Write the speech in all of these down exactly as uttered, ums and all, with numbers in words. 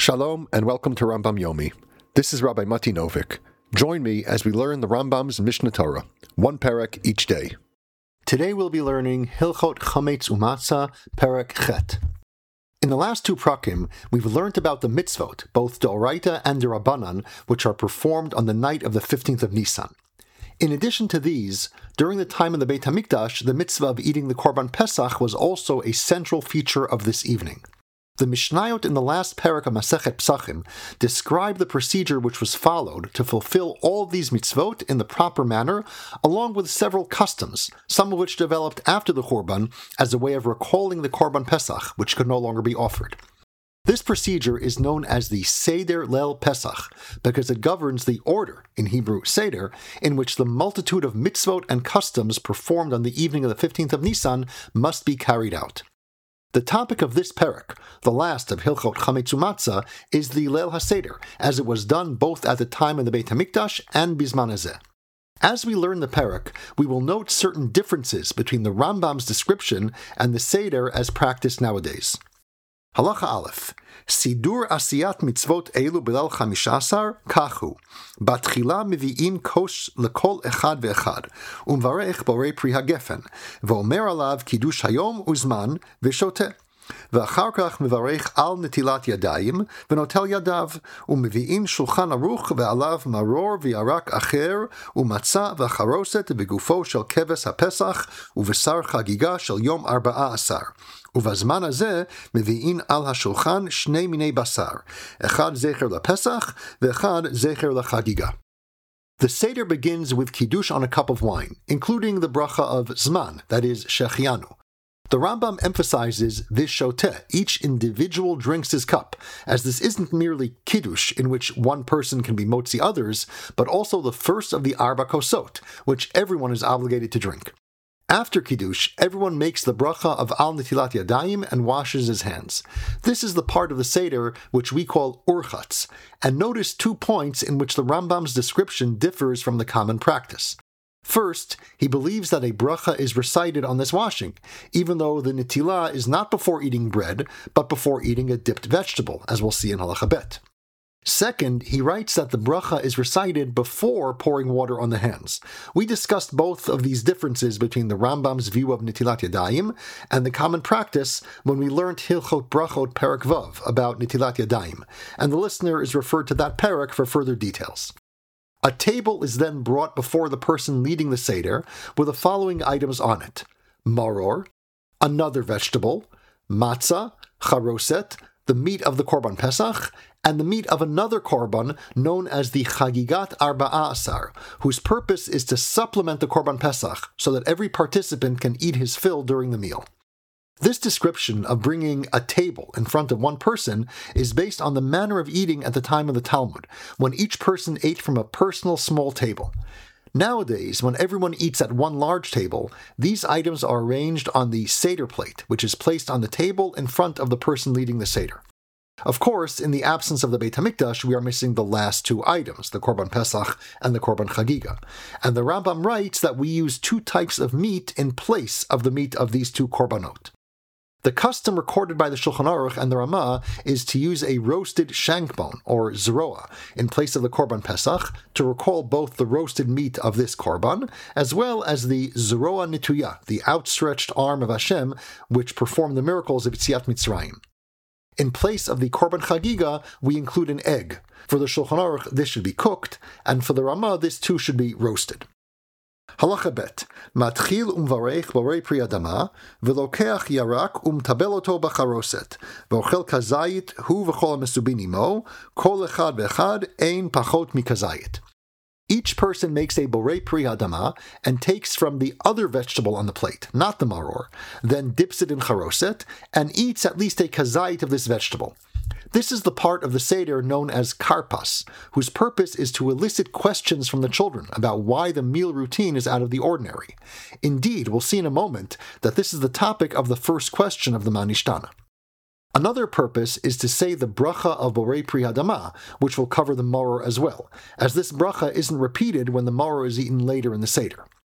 Shalom and welcome to Rambam Yomi. This is Rabbi Mati Novik. Join me as we learn the Rambam's Mishnah Torah, one perek each day. Today we'll be learning Hilchot Chametz Umatzah, Perek Chet. In the last two prakim, we've learned about the mitzvot, both D'Oraita and D'Rabbanan, which are performed on the night of the fifteenth of Nisan. In addition to these, during the time of the Beit HaMikdash, the mitzvah of eating the Korban Pesach was also a central feature of this evening. The Mishnayot in the last parak of Masechet Psachim describe the procedure which was followed to fulfill all of these mitzvot in the proper manner, along with several customs, some of which developed after the Korban as a way of recalling the Korban Pesach, which could no longer be offered. This procedure is known as the Seder Leil Pesach, because it governs the order, in Hebrew Seder, in which the multitude of mitzvot and customs performed on the evening of the fifteenth of Nisan must be carried out. The topic of this perek, the last of Hilchot Chametz Umatzah, is the Leil HaSeder, as it was done both at the time of the Beit HaMikdash and Bizman Hazeh. As we learn the perek, we will note certain differences between the Rambam's description and the Seder as practiced nowadays. Halacha Aleph, Sidur Asiyat Mitzvot Eilu B'Leil Chamishasar Kachu, Batchila Mivi'in Kosh Lekol Echad Ve'echad, Umvarech Borei Pri HaGefen, V'omer Alav Kiddush Hayom Uzman V'shoteh. ואחר כך מברך על נטילת ידיים ונוטל ידיו, ומביאים שולחן ערוך ועליו מרור וירק אחר, ומצה וחרוסת בגופו של כבש הפסח, ובשר חגיגה של יום ארבעה עשר. ובזמן הזה מביאים על השולחן שני מיני בשר, אחד זכר לפסח ואחד זכר לחגיגה. The Seder begins with Kiddush on a cup of wine, including the bracha of Zman, that is, Shechianu. The Rambam emphasizes V'shoteh, each individual drinks his cup, as this isn't merely Kiddush, in which one person can be motzi others, but also the first of the Arba Kosot, which everyone is obligated to drink. After Kiddush, everyone makes the bracha of Al Netilat Yadayim and washes his hands. This is the part of the Seder which we call Urchatz, and notice two points in which the Rambam's description differs from the common practice. First, he believes that a bracha is recited on this washing, even though the netilah is not before eating bread, but before eating a dipped vegetable, as we'll see in Halacha Bet. Second, he writes that the bracha is recited before pouring water on the hands. We discussed both of these differences between the Rambam's view of Netilat Yadayim and the common practice when we learned Hilchot Brachot Perek Vav about Netilat Yadayim, and the listener is referred to that perek for further details. A table is then brought before the person leading the Seder with the following items on it: maror, another vegetable, matzah, charoset, the meat of the Korban Pesach, and the meat of another Korban known as the Chagigat Arba'a Asar, whose purpose is to supplement the Korban Pesach so that every participant can eat his fill during the meal. This description of bringing a table in front of one person is based on the manner of eating at the time of the Talmud, when each person ate from a personal small table. Nowadays, when everyone eats at one large table, these items are arranged on the Seder plate, which is placed on the table in front of the person leading the Seder. Of course, in the absence of the Beit HaMikdash, we are missing the last two items, the Korban Pesach and the Korban Chagiga. And the Rambam writes that we use two types of meat in place of the meat of these two Korbanot. The custom recorded by the Shulchan Aruch and the Ramah is to use a roasted shank bone, or zroa, in place of the Korban Pesach, to recall both the roasted meat of this Korban, as well as the zroa nituya, the outstretched arm of Hashem, which performed the miracles of Yetziat Mitzrayim. In place of the Korban Chagiga, we include an egg. For the Shulchan Aruch, this should be cooked, and for the Ramah, this too should be roasted. Halacha Bet, Matchil umvarech borei pri adama, velokeach yarak umtabel oto bacharoset, vochel kazayit hu v'chol mesubin imo, kol echad ve'echad ein pachot mikazayit. Each person makes a borei pri adama and takes from the other vegetable on the plate, not the maror, then dips it in charoset and eats at least a kazayit of this vegetable. This is the part of the Seder known as karpas, whose purpose is to elicit questions from the children about why the meal routine is out of the ordinary. Indeed, we'll see in a moment that this is the topic of the first question of the Manishtana. Another purpose is to say the bracha of Borei Pri Hadama, which will cover the maror as well, as this bracha isn't repeated when the maror is eaten later in the Seder.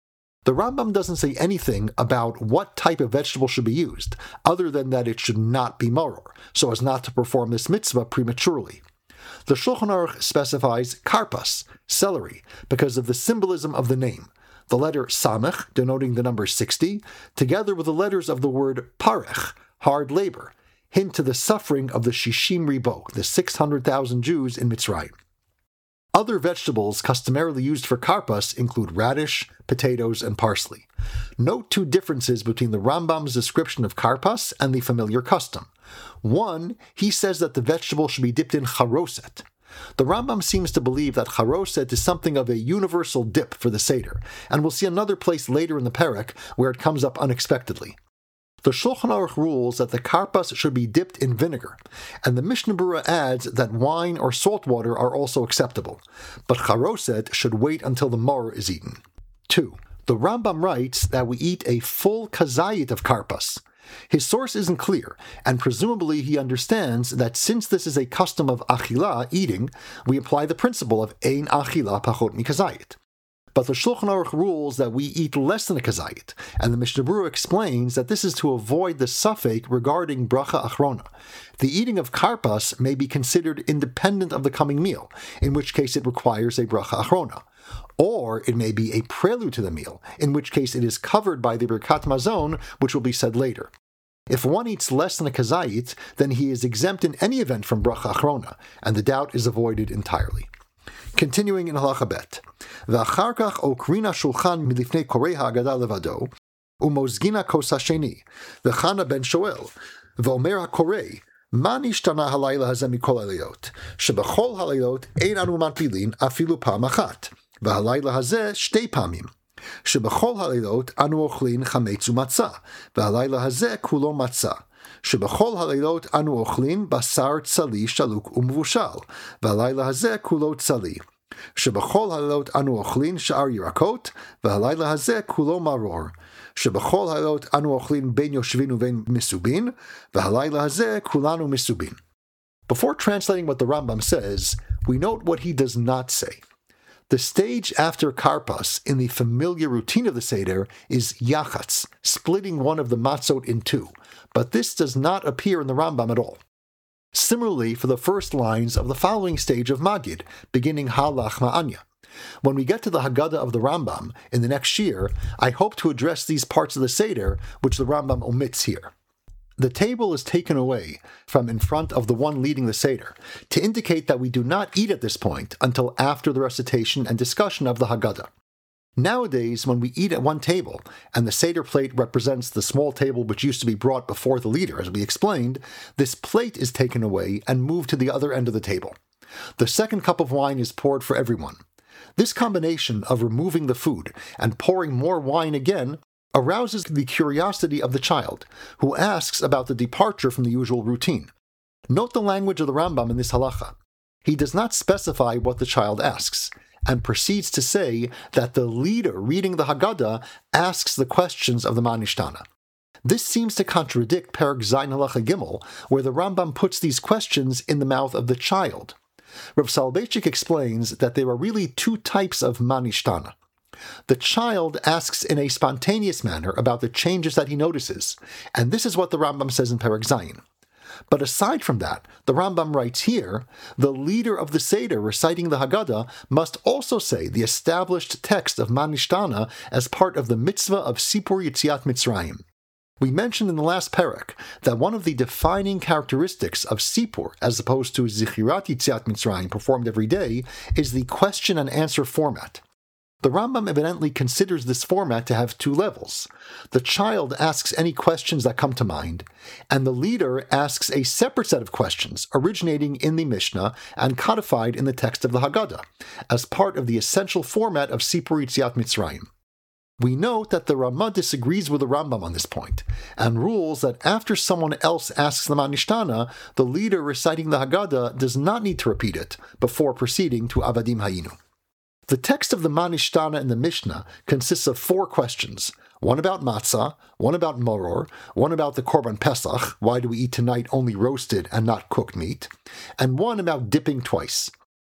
The Rambam doesn't say anything about what type of vegetable should be used, other than that it should not be maror, so as not to perform this mitzvah prematurely. The Shulchan Aruch specifies karpas, celery, because of the symbolism of the name, the letter samech, denoting the number sixty, together with the letters of the word parech, hard labor, hint to the suffering of the shishim ribo, the six hundred thousand Jews in Mitzrayim. Other vegetables customarily used for karpas include radish, potatoes, and parsley. Note two differences between the Rambam's description of karpas and the familiar custom. One, he says that the vegetable should be dipped in charoset. The Rambam seems to believe that charoset is something of a universal dip for the Seder, and we'll see another place later in the Perek where it comes up unexpectedly. The Shulchan Aruch rules that the karpas should be dipped in vinegar, and the Mishnah Berurah adds that wine or salt water are also acceptable, but charoset should wait until the maror is eaten. two. The Rambam writes that we eat a full kazayit of karpas. His source isn't clear, and presumably he understands that since this is a custom of achila, eating, we apply the principle of ein achila pachot mikazayit. But the Shulchan Aruch rules that we eat less than a kazayit, and the Mishnah Berurah explains that this is to avoid the suffix regarding bracha achrona. The eating of karpas may be considered independent of the coming meal, in which case it requires a bracha achrona. Or it may be a prelude to the meal, in which case it is covered by the Birkat Mazon, which will be said later. If one eats less than a kazayit, then he is exempt in any event from bracha achrona, and the doubt is avoided entirely. Continuing in halacha bet, v'achar kach okrina shulchan milifnei korei ha'agada levado, umozgina kos hasheni, v'chana ben shoel, v'omer ha'korei, ma nishtana halayla hazeh mikol halayot, shebechol halayot ein anu matpilin afilu pam achat, v'halayla hazeh shtei pamim, shebechol halayot anu ochlin chametz umatzah, v'halayla hazeh kulo matzah. שבכל הלילות אנו אוכלים בשר צלי שלוק ומבושל, והלילה הזה כולו צלי. שבכל הלילות אנו אוכלים שאר ירקות, והלילה הזה כולו מרור. שבכל הלילות אנו אוכלים בין יושבין ובין מסובין, והלילה הזה כולנו מסובין. Before translating what the Rambam says, we note what he does not say. The stage after karpas in the familiar routine of the Seder is yachatz, splitting one of the matzot in two, but this does not appear in the Rambam at all. Similarly for the first lines of the following stage of Magid, beginning halach ma'anya. When we get to the Haggadah of the Rambam in the next year, I hope to address these parts of the Seder which the Rambam omits here. The table is taken away from in front of the one leading the Seder to indicate that we do not eat at this point until after the recitation and discussion of the Haggadah. Nowadays, when we eat at one table, and the Seder plate represents the small table which used to be brought before the leader, as we explained, this plate is taken away and moved to the other end of the table. The second cup of wine is poured for everyone. This combination of removing the food and pouring more wine again arouses the curiosity of the child, who asks about the departure from the usual routine. Note the language of the Rambam in this halacha. He does not specify what the child asks, and proceeds to say that the leader reading the Haggadah asks the questions of the Manishtana. This seems to contradict Perek Zayin Halacha Gimel, where the Rambam puts these questions in the mouth of the child. Rav Soloveitchik explains that there are really two types of Manishtana. The child asks in a spontaneous manner about the changes that he notices, and this is what the Rambam says in Perek Zayin. But aside from that, the Rambam writes here, the leader of the Seder reciting the Haggadah must also say the established text of Manishtana as part of the mitzvah of Sipur Yetziat Mitzrayim. We mentioned in the last Perek that one of the defining characteristics of Sipur, as opposed to Zichirat Yetziat Mitzrayim performed every day, is the question and answer format. The Rambam evidently considers this format to have two levels. The child asks any questions that come to mind, and the leader asks a separate set of questions originating in the Mishnah and codified in the text of the Haggadah, as part of the essential format of Sipur Yetziat Mitzrayim. We note that the Ramah disagrees with the Rambam on this point, and rules that after someone else asks the Manishtana, the leader reciting the Haggadah does not need to repeat it before proceeding to Avadim Hayinu. The text of the Manishtana in the Mishnah consists of four questions, one about matzah, one about moror, one about the Korban Pesach, why do we eat tonight only roasted and not cooked meat, and one about dipping twice.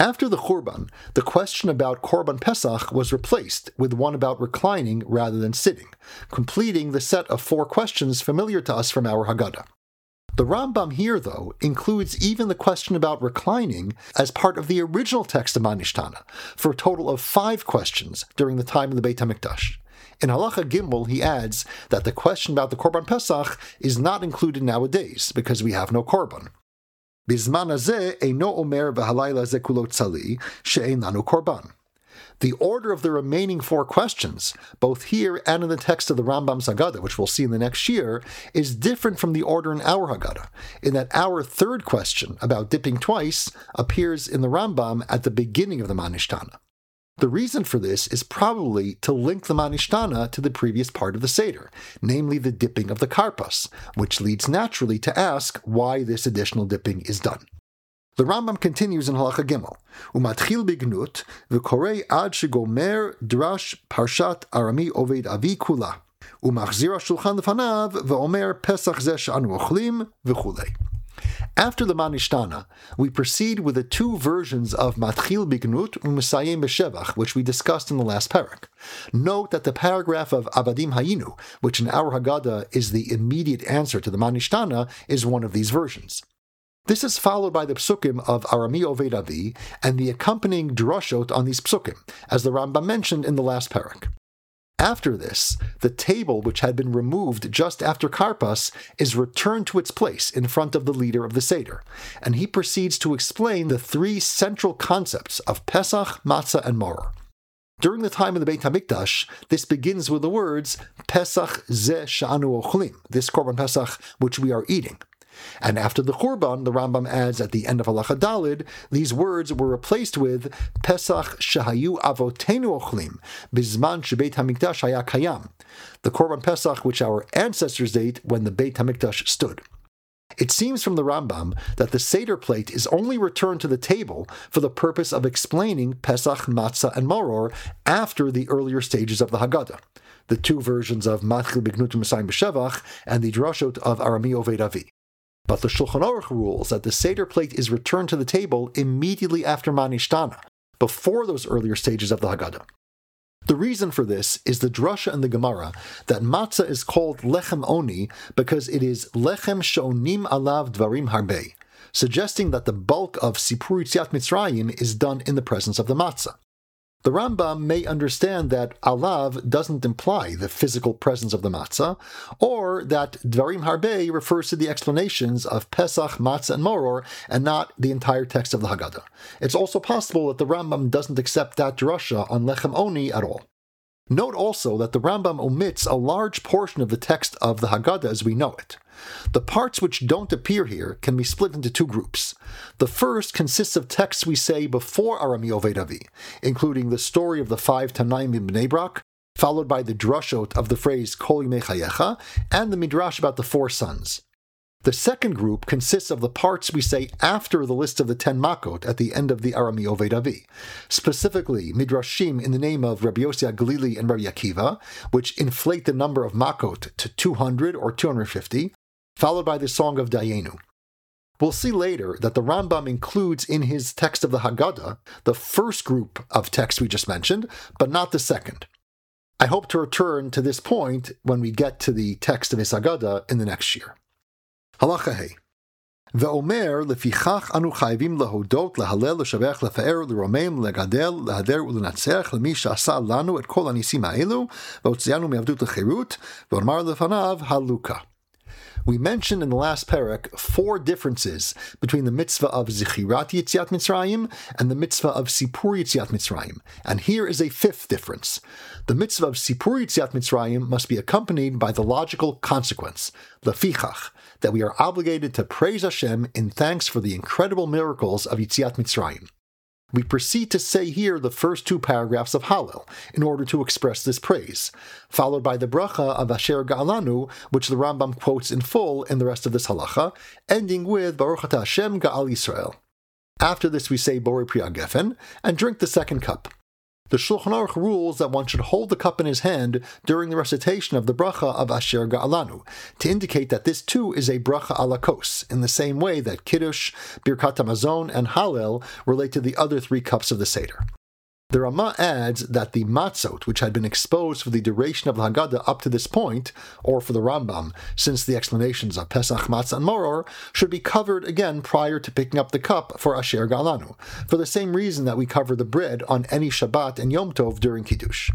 After the Churban, the question about Korban Pesach was replaced with one about reclining rather than sitting, completing the set of four questions familiar to us from our Haggadah. The Rambam here, though, includes even the question about reclining as part of the original text of Manishtana, for a total of five questions during the time of the Beit HaMikdash. In Halacha Gimel, he adds that the question about the Korban Pesach is not included nowadays because we have no Korban. Bizman hazeh eino omer v'halayla zeh kulo tzali she'ein lanu korban. The order of the remaining four questions, both here and in the text of the Rambam's Haggadah, which we'll see in the next year, is different from the order in our Haggadah, in that our third question about dipping twice appears in the Rambam at the beginning of the Manishtana. The reason for this is probably to link the Manishtana to the previous part of the Seder, namely the dipping of the karpas, which leads naturally to ask why this additional dipping is done. The Rambam continues in Halacha Gimel, Umatchil bignut v'korei ad shegomer drash parshat Arami Oved Avi kula, umachzir shulchan lefanav v'omer pesach zeh she'anu ochlim v'chulei. After the Manishtana, we proceed with the two versions of Matchil Bignut U'Mesayem B'Shevach, which we discussed in the last parak. Note that the paragraph of Abadim Hayinu, which in our Haggadah is the immediate answer to the Manishtana, is one of these versions. This is followed by the psukim of Arami Oved Avi and the accompanying drashot on these psukim, as the Rambam mentioned in the last parak. After this, the table which had been removed just after Karpas is returned to its place in front of the leader of the Seder, and he proceeds to explain the three central concepts of Pesach, Matzah, and Maror. During the time of the Beit HaMikdash, this begins with the words, Pesach zeh she'anu ochlim, this Korban Pesach which we are eating. And after the Churban, the Rambam adds at the end of Halacha Dalid, these words were replaced with Pesach shehayu avotenu ochlim, bizman shebeit hamikdash haya kayam, the Korban Pesach which our ancestors ate when the Beit HaMikdash stood. It seems from the Rambam that the Seder plate is only returned to the table for the purpose of explaining Pesach, Matzah, and Maror after the earlier stages of the Haggadah, the two versions of Matchil Bignut U'Mesayem B'Shevach and the drashot of Arami Oved Avi. But the Shulchan Aruch rules that the Seder plate is returned to the table immediately after Manishtana, before those earlier stages of the Haggadah. The reason for this is the drasha in the Gemara that matzah is called lechem oni because it is lechem she'onim alav dvarim harbe, suggesting that the bulk of Sipur Yetziat Mitzrayim is done in the presence of the matzah. The Rambam may understand that alav doesn't imply the physical presence of the matzah, or that dvarim harbe refers to the explanations of Pesach, Matzah, and Maror, and not the entire text of the Haggadah. It's also possible that the Rambam doesn't accept that drasha on lechem oni at all. Note also that the Rambam omits a large portion of the text of the Haggadah as we know it. The parts which don't appear here can be split into two groups. The first consists of texts we say before Arami Oved Avi, including the story of the five Tanaim in Bnei Brak, followed by the drashot of the phrase Kol Yimei Chayecha, and the midrash about the four sons. The second group consists of the parts we say after the list of the ten makot at the end of the Arami Oved Avi, specifically midrashim in the name of Rabbi Yossi HaGlili and Rabbi Akiva, which inflate the number of makot to two hundred or two hundred fifty, followed by the song of Dayenu. We'll see later that the Rambam includes in his text of the Haggadah the first group of texts we just mentioned, but not the second. I hope to return to this point when we get to the text of his Haggadah in the next year. Halacha Hey. Ve'omer lefichach anu chayvim lehodot lehalel leshavech lefa'er leromem legadel lehader ulenatzech lemi she'asa lanu et kol hanisim ha'elu ve'otzianu me'avdut lechirut ve'omar lefanav haluka. We mentioned in the last parak four differences between the mitzvah of Zichirat Yetziat Mitzrayim and the mitzvah of Sipur Yetziat Mitzrayim, and here is a fifth difference. The mitzvah of Sipur Yetziat Mitzrayim must be accompanied by the logical consequence, lefichach, that we are obligated to praise Hashem in thanks for the incredible miracles of Yetziat Mitzrayim. We proceed to say here the first two paragraphs of Hallel in order to express this praise, followed by the bracha of Asher Ga'alanu, which the Rambam quotes in full in the rest of this halacha, ending with Baruch Ata Hashem Ga'al Yisrael. After this we say Borei Pri HaGefen and drink the second cup. The Shulchan Aruch rules that one should hold the cup in his hand during the recitation of the bracha of Asher Ga'alanu, to indicate that this too is a bracha ala kos, in the same way that Kiddush, Birkat HaMazon, and Hallel relate to the other three cups of the Seder. The Rama adds that the matzot, which had been exposed for the duration of the Haggadah up to this point, or for the Rambam, since the explanations of Pesach, Matzah, and Moror, should be covered again prior to picking up the cup for Asher Ga'alanu, for the same reason that we cover the bread on any Shabbat and Yom Tov during Kiddush.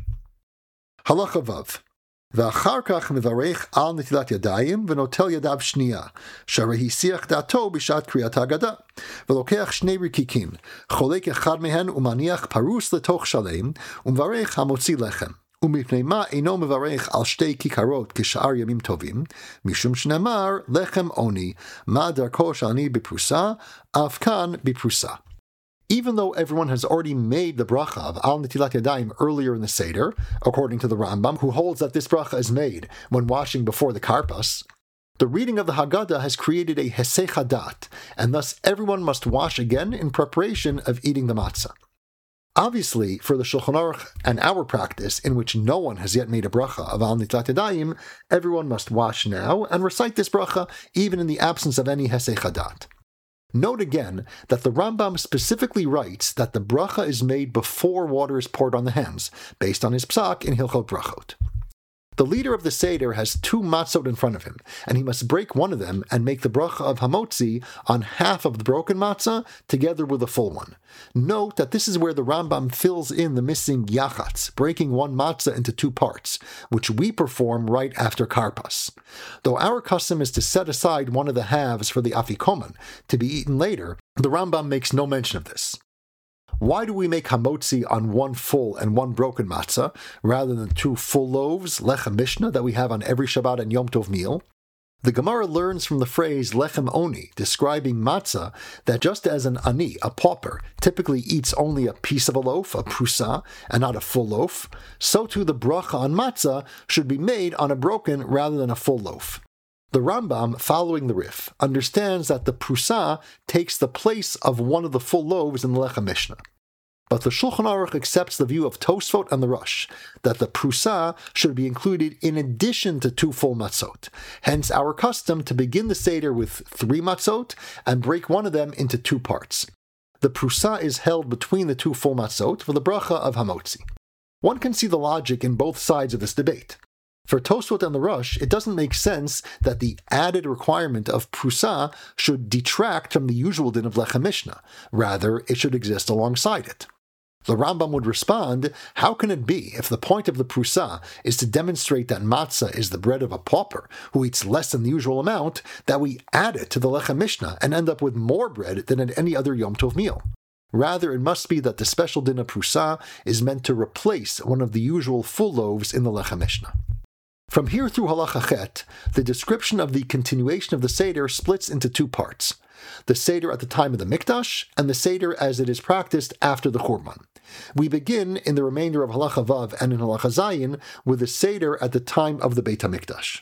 Halacha Vav. ואחר כך מברך על נטילת ידיים ונוטל ידיו שנייה, שהרי הסיח דעתו בשעת קריאת ההגדה, ולוקח שני רקיקים, חולק אחד מהן ומניח פרוס לתוך שלם, ומברך המוציא לחם. ומפני מה אינו מברך על שתי כיכרות כשאר ימים טובים, משום שנאמר לחם עוני, מה דרכו של עני בפרוסה, אף כאן בפרוסה. Even though everyone has already made the bracha of Al Netilat Yadayim earlier in the Seder, according to the Rambam, who holds that this bracha is made when washing before the karpas, the reading of the Haggadah has created a Hesech Hadat, and thus everyone must wash again in preparation of eating the matzah. Obviously, for the Shulchan Aruch and our practice, in which no one has yet made a bracha of Al Netilat Yadayim, everyone must wash now and recite this bracha even in the absence of any Hesech Hadat. Note again that the Rambam specifically writes that the bracha is made before water is poured on the hands, based on his psak in Hilchot Brachot. The leader of the Seder has two matzot in front of him, and he must break one of them and make the bracha of Hamotzi on half of the broken matzah together with the full one. Note that this is where the Rambam fills in the missing yachatz, breaking one matzah into two parts, which we perform right after karpas. Though our custom is to set aside one of the halves for the afikoman, to be eaten later, the Rambam makes no mention of this. Why do we make hamotzi on one full and one broken matzah, rather than two full loaves, lechem mishnah, that we have on every Shabbat and Yom Tov meal? The Gemara learns from the phrase lechem oni, describing matzah, that just as an ani, a pauper, typically eats only a piece of a loaf, a prusa, and not a full loaf, so too the bracha on matzah should be made on a broken rather than a full loaf. The Rambam, following the Rif, understands that the prusa takes the place of one of the full loaves in the Lechem Mishnah. But the Shulchan Aruch accepts the view of Tosfot and the Rosh, that the prusa should be included in addition to two full matzot, hence our custom to begin the Seder with three matzot and break one of them into two parts. The prusa is held between the two full matzot for the bracha of Hamotzi. One can see the logic in both sides of this debate. For Tosfot and the Rosh, it doesn't make sense that the added requirement of prusa should detract from the usual din of Lechem Mishnah. Rather, it should exist alongside it. The Rambam would respond, how can it be, if the point of the prusa is to demonstrate that matzah is the bread of a pauper who eats less than the usual amount, that we add it to the Lechem Mishnah and end up with more bread than at any other Yom Tov meal? Rather, it must be that the special din of prusa is meant to replace one of the usual full loaves in the Lechem Mishnah. From here through Halacha Chet, the description of the continuation of the Seder splits into two parts: the Seder at the time of the Mikdash, and the Seder as it is practiced after the Churban. We begin in the remainder of Halacha Vav and in Halacha Zayin with the Seder at the time of the Beit HaMikdash.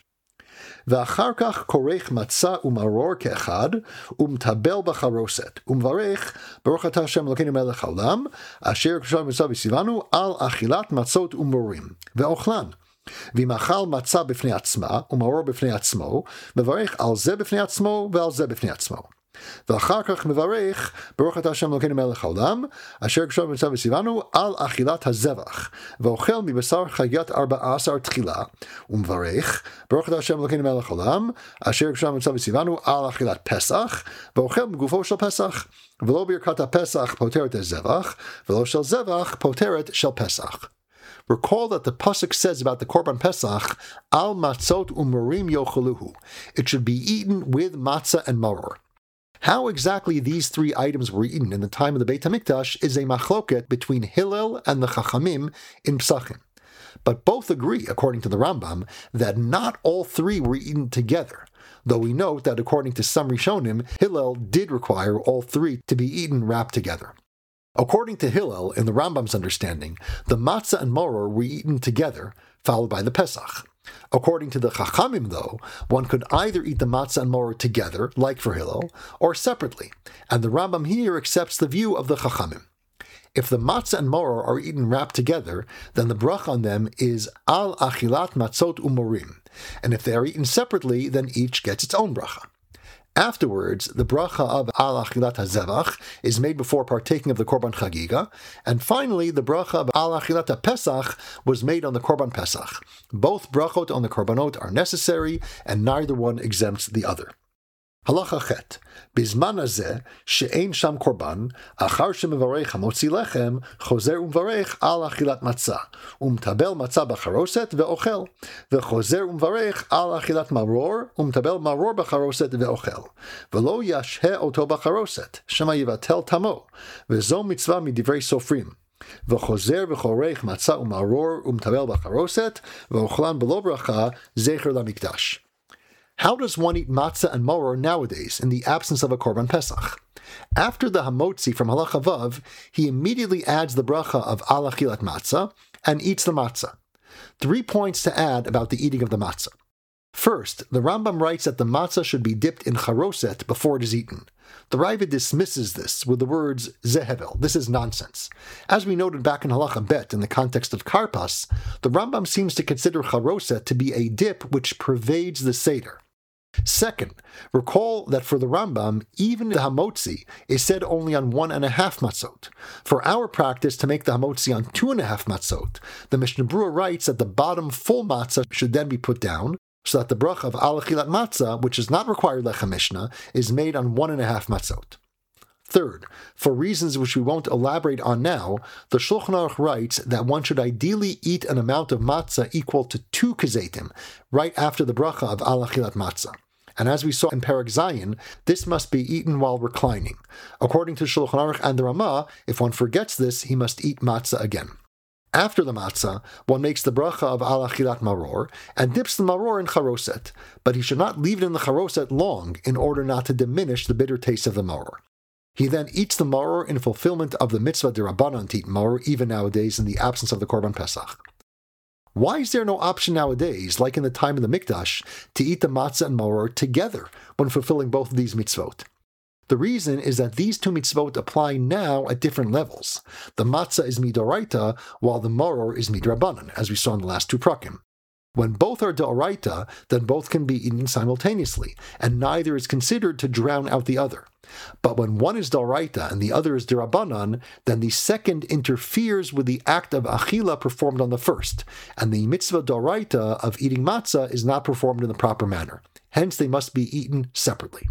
ואחר כך כורך מצה ומרור כאחד, ומטבל בחרוסת, ומברך ברוך אתה השם אלוקינו מלך העולם, אשר קדושה ומצווה וציוונו על אכילת מצות ומרורים, ואוכלן. ואם אכל מצה בפני עצמה, ומרור בפני עצמו, מברך על זה בפני עצמו ועל זה בפני עצמו. ואחר כך מברך, ברוך אתה השם אלוקינו מלך העולם, אשר קדושה ומצווה וציוונו על אכילת הזבח, ואוכל מבשר חגיית ארבע עשר תחילה, ומברך, ברוך אתה השם אלוקינו מלך העולם, אשר קדושה ומצווה וציוונו על אכילת פסח, ואוכל מגופו של פסח, ולא ברכת הפסח פותרת הזבח, ולא של זבח פותרת של פסח. Recall that the pasuk says about the Korban Pesach, al matzot u'morim yocheluhu. It should be eaten with matzah and maror. How exactly these three items were eaten in the time of the Beit HaMikdash is a machloket between Hillel and the Chachamim in Psachim. But both agree, according to the Rambam, that not all three were eaten together, though we note that according to some Rishonim, Hillel did require all three to be eaten wrapped together. According to Hillel, in the Rambam's understanding, the matzah and maror were eaten together, followed by the Pesach. According to the Chachamim, though, one could either eat the matzah and maror together, like for Hillel, or separately, and the Rambam here accepts the view of the Chachamim. If the matzah and maror are eaten wrapped together, then the bracha on them is al achilat matzot umorim, and if they are eaten separately, then each gets its own bracha. Afterwards, the bracha of al achilat hazevach is made before partaking of the korban chagiga, and finally, the bracha of al achilat pesach was made on the korban pesach. Both brachot on the korbanot are necessary, and neither one exempts the other. Halacha chet, bizman hazeh she'ein sham korban, achar shemevarech hamotzi lechem, chozer umvarech al achilat matzah, umtabel matzah bacharoset ve'ochel, vechozer umvarech al achilat maror, umtabel maror bacharoset ve'ochel, ve'lo yashhe oto bacharoset, shema yivatel tamo, ve'zo mitzvah midivrei sofrim. V'chozer v'chorech matzah umaror umtabel bacharoset, ve'ochlan belo bracha zecher lamikdash. How does one eat matzah and maror nowadays in the absence of a korban pesach? After the hamotzi from halacha vav, he immediately adds the bracha of al achilat matzah and eats the matzah. Three points to add about the eating of the matzah. First, the Rambam writes that the matzah should be dipped in charoset before it is eaten. The Ravid dismisses this with the words zehevel. This is nonsense. As we noted back in halacha bet in the context of karpas, the Rambam seems to consider charoset to be a dip which pervades the seder. Second, recall that for the Rambam, even the hamotzi is said only on one and a half matzot. For our practice to make the hamotzi on two and a half matzot, the Mishnah Berurah writes that the bottom full matzah should then be put down, so that the bracha of al achilat matzah, which is not required like a Mishnah, is made on one and a half matzot. Third, for reasons which we won't elaborate on now, the Shulchan Aruch writes that one should ideally eat an amount of matzah equal to two kezetim, right after the bracha of al achilat matzah. And as we saw in Perek Zayin, this must be eaten while reclining. According to Shulchan Aruch and the Ramah, if one forgets this, he must eat matzah again. After the matzah, one makes the bracha of al achilat maror and dips the maror in charoset, but he should not leave it in the charoset long in order not to diminish the bitter taste of the maror. He then eats the maror in fulfillment of the mitzvah d'Rabbanan to eat maror even nowadays in the absence of the korban pesach. Why is there no option nowadays, like in the time of the Mikdash, to eat the matzah and maror together when fulfilling both of these mitzvot? The reason is that these two mitzvot apply now at different levels. The matzah is midoraita, while the maror is midrabanan, as we saw in the last two prakim. When both are d'oraita, then both can be eaten simultaneously, and neither is considered to drown out the other. But when one is d'oraita and the other is d'Rabbanan, then the second interferes with the act of achila performed on the first, and the mitzvah d'oraita of eating matzah is not performed in the proper manner. Hence, they must be eaten separately.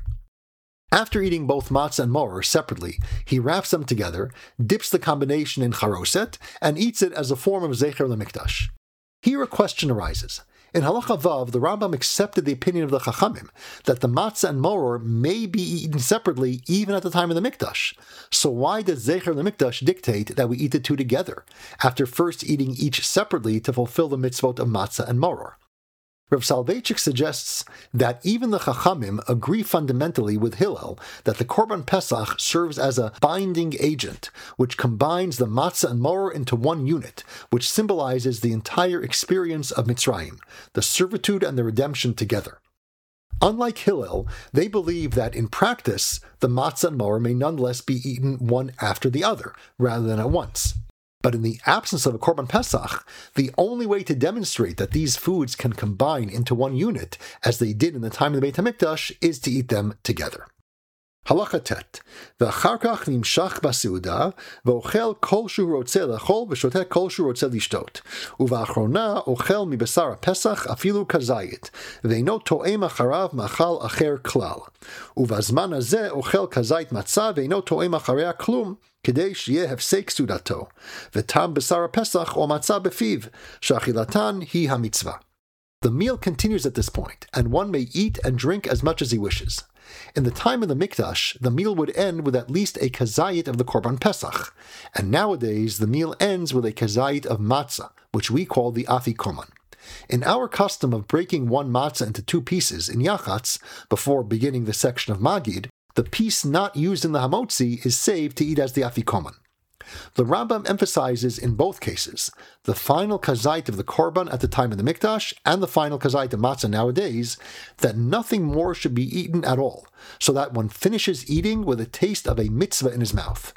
After eating both matzah and maror separately, he wraps them together, dips the combination in charoset, and eats it as a form of zecher lemikdash. Here a question arises. In Halacha Vav, the Rambam accepted the opinion of the Chachamim that the matzah and maror may be eaten separately even at the time of the Mikdash. So why does Zecher Lemikdash dictate that we eat the two together, after first eating each separately to fulfill the mitzvot of matzah and maror? Rav Soloveitchik suggests that even the Chachamim agree fundamentally with Hillel that the Korban Pesach serves as a binding agent, which combines the matzah and maror into one unit, which symbolizes the entire experience of Mitzrayim, the servitude and the redemption together. Unlike Hillel, they believe that in practice, the matzah and maror may nonetheless be eaten one after the other, rather than at once. But in the absence of a Korban Pesach, the only way to demonstrate that these foods can combine into one unit, as they did in the time of the Beit HaMikdash, is to eat them together. Halacha tet, ve'achar kach nimshach b'seuda, ve'ochel kol shu rotzeh lechol, ve'shoteh kol shu rotzeh lishtot, uve'achrona ochel mibesar ha'pesach afilu kazayit, ve'eino to'em acharav machal acher klal, uve'azman hazeh ochel kazayit matzah, ve'eino to'em acharei klum, kedei sheyeh hefsek seudato, ve'tam besar ha'pesach o matzah befiv, she'achilatan hi hamitzvah. The meal continues at this point, and one may eat and drink as much as he wishes. In the time of the Mikdash, the meal would end with at least a kazayit of the Korban Pesach, and nowadays the meal ends with a kazayit of matzah, which we call the afikoman. In our custom of breaking one matzah into two pieces in yachatz, before beginning the section of Magid, the piece not used in the hamotzi is saved to eat as the afikoman. The Rambam emphasizes in both cases, the final kazait of the korban at the time of the Mikdash and the final kazait of matzah nowadays, that nothing more should be eaten at all, so that one finishes eating with a taste of a mitzvah in his mouth.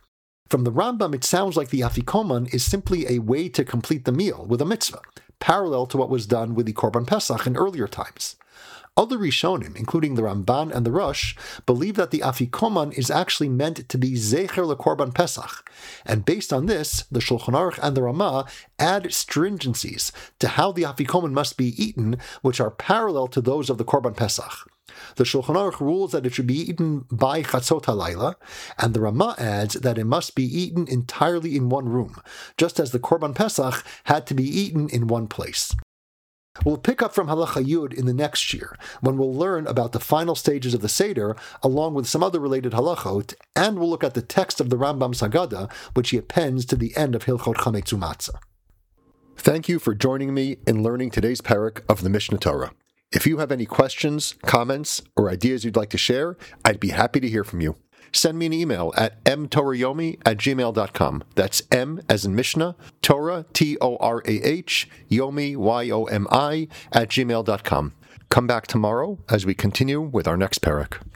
From the Rambam, it sounds like the afikoman is simply a way to complete the meal with a mitzvah, parallel to what was done with the Korban Pesach in earlier times. Other Rishonim, including the Ramban and the Rosh, believe that the afikoman is actually meant to be zecher lekorban Pesach, and based on this, the Shulchan Aruch and the Ramah add stringencies to how the afikoman must be eaten, which are parallel to those of the Korban Pesach. The Shulchan Aruch rules that it should be eaten by Chatzot HaLayla, and the Ramah adds that it must be eaten entirely in one room, just as the Korban Pesach had to be eaten in one place. We'll pick up from Halacha Yud in the next year, when we'll learn about the final stages of the Seder, along with some other related halachot, and we'll look at the text of the Rambam's Haggadah, which he appends to the end of Hilchot Chametz Umatzah. Thank you for joining me in learning today's parak of the Mishnah Torah. If you have any questions, comments, or ideas you'd like to share, I'd be happy to hear from you. Send me an email at m torah yomi at gmail dot com. That's M as in Mishnah, Torah, T O R A H, Yomi, Y O M I, at gmail dot com. Come back tomorrow as we continue with our next parak.